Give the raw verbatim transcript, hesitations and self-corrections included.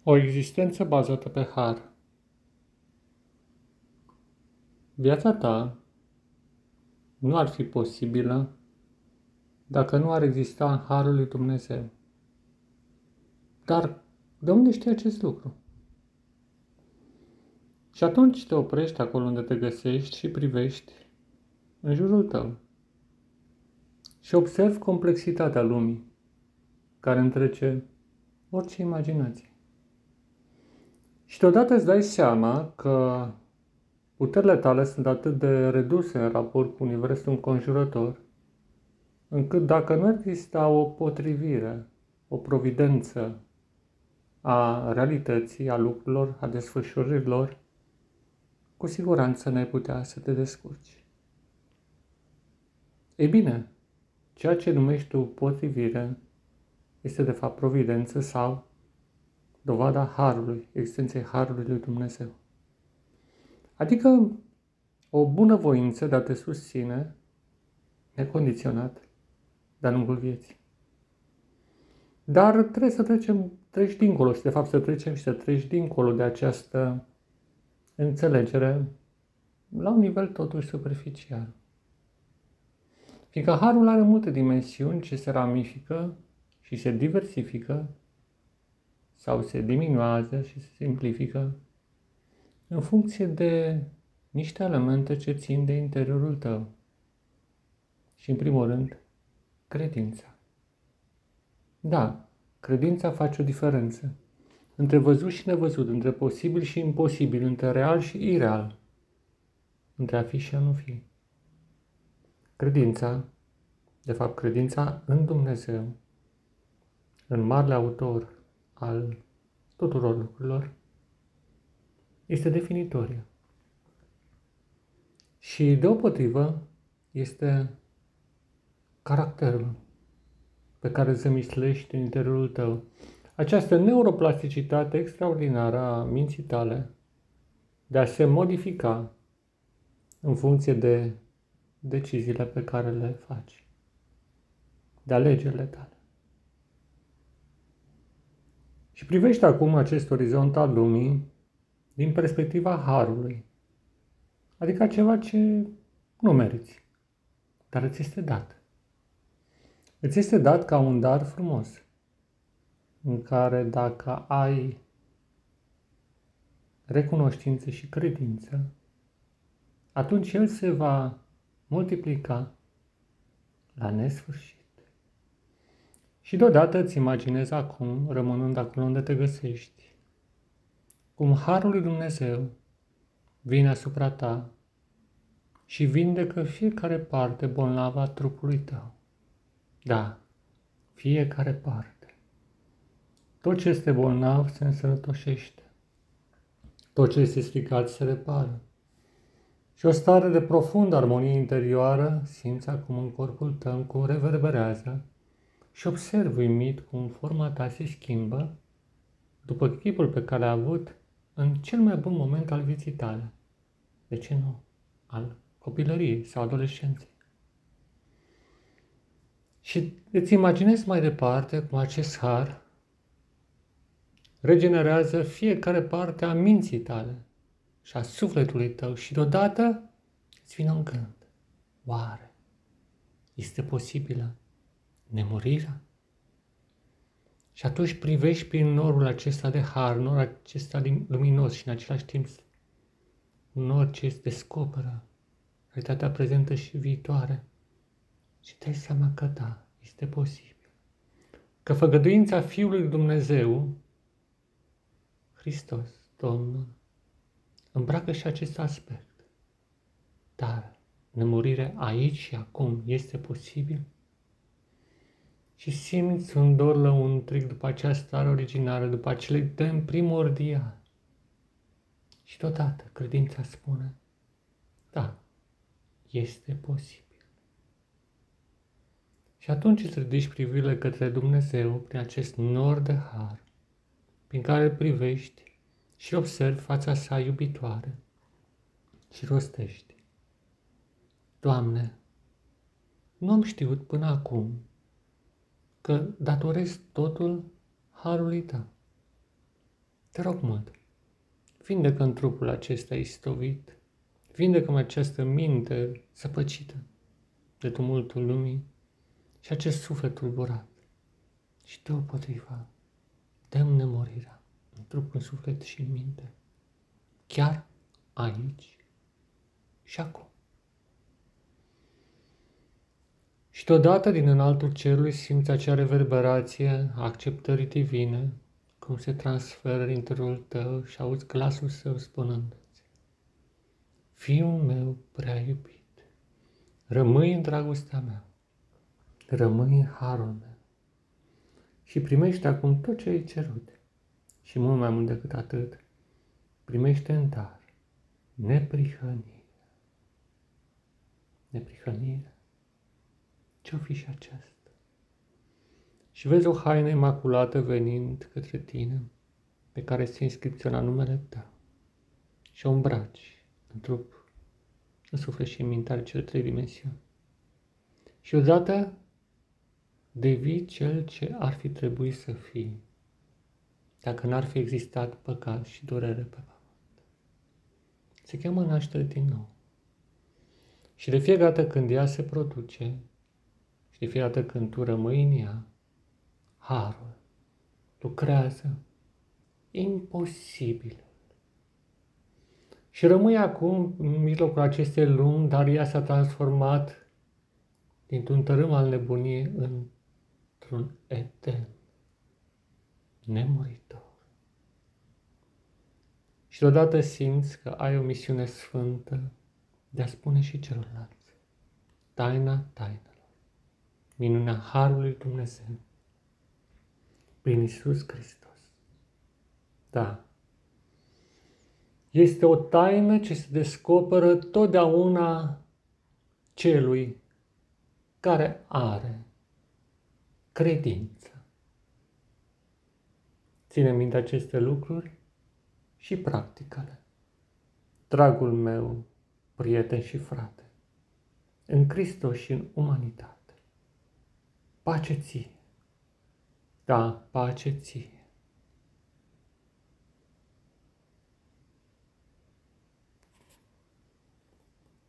O existență bazată pe har. Viața ta nu ar fi posibilă dacă nu ar exista harul lui Dumnezeu. Dar de unde știi acest lucru? Și atunci te oprești acolo unde te găsești și privești în jurul tău și observi complexitatea lumii care întrece orice imaginație. Și deodată îți dai seama că puterile tale sunt atât de reduse în raport cu universul înconjurător, încât dacă nu exista o potrivire, o providență a realității, a lucrurilor, a desfășurărilor, cu siguranță n-ai putea să te descurci. Ei bine, ceea ce numești tu potrivire este de fapt providență sau dovada harului, existenței harului lui Dumnezeu. Adică o bunăvoință de a te susține necondiționat de-a lungul vieții. Dar trebuie să trecem, treci dincolo și de fapt să trecem și să treci dincolo de această înțelegere la un nivel totuși superficial. Fiindcă harul are multe dimensiuni ce se ramifică și se diversifică sau se diminuează și se simplifică în funcție de niște elemente ce țin de interiorul tău. Și în primul rând, credința. Da, credința face o diferență între văzut și nevăzut, între posibil și imposibil, între real și ireal, între a fi și a nu fi. Credința, de fapt credința în Dumnezeu, în marele autor al tuturor lucrurilor, este definitorie. Și deopotrivă este caracterul pe care îți zămislești în interiorul tău. Această neuroplasticitate extraordinară a minții tale de a se modifica în funcție de deciziile pe care le faci, de alegerile tale. Și privește acum acest orizont al lumii din perspectiva harului, adică ceva ce nu meriți, dar îți este dat. Îți este dat ca un dar frumos, în care dacă ai recunoștință și credință, atunci el se va multiplica la nesfârșit. Și deodată îți imaginezi acum, rămânând acolo unde te găsești, cum harul lui Dumnezeu vine asupra ta și vindecă fiecare parte bolnavă a trupului tău. Da, fiecare parte. Tot ce este bolnav se însănătoșește. Tot ce este stricat se repară. Și o stare de profundă armonie interioară simți acum în corpul tău cum reverberează și observi uimit cum forma ta se schimbă după chipul pe care l-ai avut în cel mai bun moment al vieții tale. De ce nu? Al copilăriei sau adolescenței. Și îți imaginezi mai departe cum acest har regenerează fiecare parte a minții tale și a sufletului tău și deodată îți vine un gând. Oare este posibilă nemurirea? Și atunci privești prin norul acesta de har, norul acesta luminos și în același timp un nor ce îți descoperă realitatea prezentă și viitoare și dai seama că da, este posibil. Că făgăduința Fiului lui Dumnezeu, Hristos, Domnul, îmbracă și acest aspect. Dar nemurirea aici și acum este posibil? Și simți un dor lăuntric după acea stare originală, după acele temi primordial. Și deodată credința spune, da, este posibil. Și atunci îți ridici privirile către Dumnezeu prin acest nor de har, prin care îl privești și observi fața sa iubitoare și rostești. Doamne, nu am știut până acum că datorez totul harului Tău. Te rog mult, vindecă în trupul acesta istovit, vindecă-mă această minte săpăcită de tumultul lumii și acest suflet tulburat. Și deopotriva, dă-mi nemurirea în trup, în suflet și în minte, chiar aici și acum. Și deodată din înaltul cerului simți acea reverberație a acceptării divine, cum se transferă în interiorul tău și auzi glasul său spunându-ți: Fiul meu prea iubit, rămâi în dragostea mea, rămâi în harul meu și primește acum tot ce ai cerut. Și mult mai mult decât atât, primește în dar neprihănire. Neprihănire? Ce-o fi și aceasta? Și vezi o haină imaculată venind către tine, pe care este inscripționat numele tău, și o îmbraci în trup, în suflet și în minte, are cele trei dimensiuni. Și odată devii cel ce ar fi trebuit să fii, dacă n-ar fi existat păcat și durere pe pământ. Se cheamă naștere din nou. Și de fiecare dată când ea se produce, și de fiecare dată când tu rămâi în ea, harul lucrează imposibil. Și rămâi acum în mijlocul acestei lumi, dar ea s-a transformat dintr-un tărâm al nebuniei într-un Eden nemuritor. Și deodată simți că ai o misiune sfântă de a spune și celorlalți taina tainelor, minunea harului Dumnezeu prin Iisus Hristos. Da, este o taină ce se descoperă totdeauna celui care are credință. Ține minte aceste lucruri și practică-le. Dragul meu, prieten și frate, în Hristos și în umanitate, pace ție, da, pace ție.